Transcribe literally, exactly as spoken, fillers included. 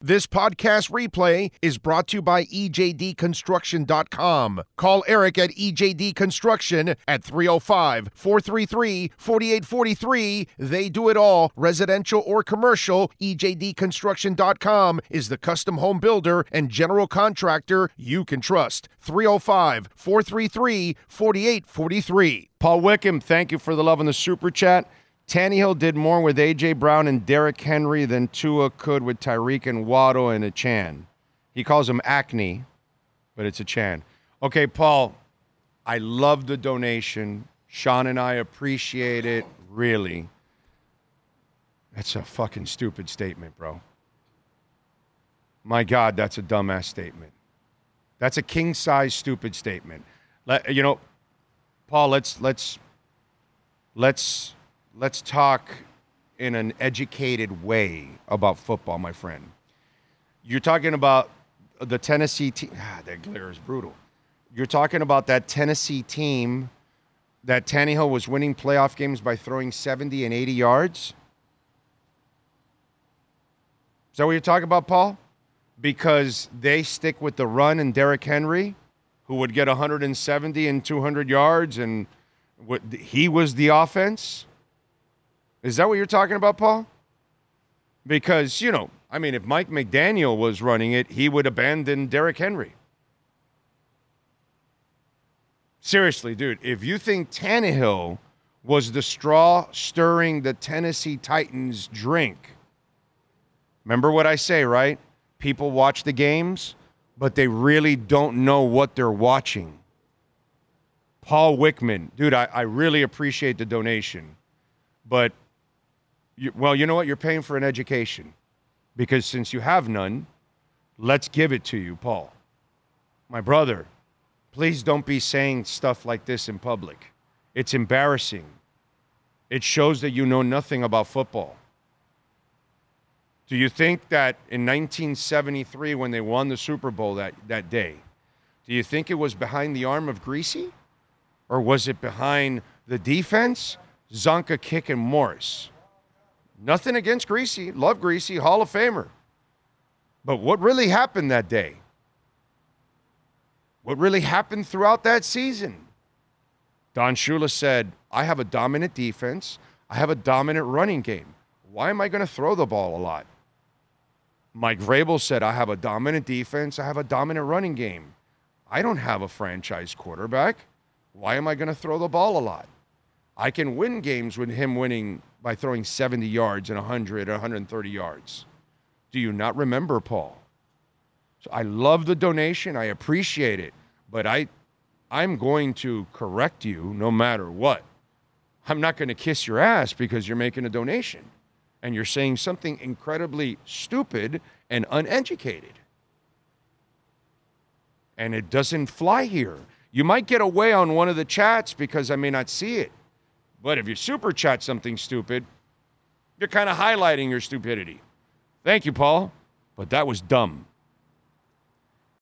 This podcast replay is brought to you by E J D Construction dot com. Call Eric at E J D Construction at three oh five, four three three, four eight four three. They do it all, residential or commercial. E J D Construction dot com is the custom home builder and general contractor you can trust. three oh five, four three three, four eight four three. Paul Wickham, thank you for the love on the super chat. Tannehill did more with A J. Brown and Derrick Henry than Tua could with Tyreek and Waddle and Achane. He calls him acne, but it's Achane. Okay, Paul, I love the donation. Sean and I appreciate it, really. That's a fucking stupid statement, bro. My God, that's a dumbass statement. That's a king-size stupid statement. Let, you know, Paul, let's let's let's let's talk in an educated way about football, my friend. You're talking about the Tennessee team. Ah, that glare is brutal. You're talking about that Tennessee team that Tannehill was winning playoff games by throwing seventy and eighty yards. Is that what you're talking about, Paul? Because they stick with the run and Derrick Henry, who would get one hundred seventy and two hundred yards, and what, he was the offense? Is that what you're talking about, Paul? Because, you know, I mean, if Mike McDaniel was running it, he would abandon Derrick Henry. Seriously, dude, if you think Tannehill was the straw stirring the Tennessee Titans drink, remember what I say, right? People watch the games, but they really don't know what they're watching. Paul Wickman, dude, I, I really appreciate the donation. But, you, well, you know what? You're paying for an education. Because since you have none, let's give it to you, Paul. My brother, please don't be saying stuff like this in public. It's embarrassing. It shows that you know nothing about football. Do you think that in nineteen seventy-three, when they won the Super Bowl that, that day, do you think it was behind the arm of Greasy? Or was it behind the defense, Zonka, Kick, and Morris? Nothing against Greasy. Love Greasy, Hall of Famer. But what really happened that day? What really happened throughout that season? Don Shula said, I have a dominant defense. I have a dominant running game. Why am I going to throw the ball a lot? Mike Vrabel said, I have a dominant defense. I have a dominant running game. I don't have a franchise quarterback. Why am I going to throw the ball a lot? I can win games with him winning by throwing seventy yards and one hundred or one hundred thirty yards. Do you not remember, Paul? So I love the donation. I appreciate it. But I, I'm going to correct you no matter what. I'm not going to kiss your ass because you're making a donation. And you're saying something incredibly stupid and uneducated. And it doesn't fly here. You might get away on one of the chats because I may not see it. But if you super chat something stupid, you're kind of highlighting your stupidity. Thank you, Paul. But that was dumb.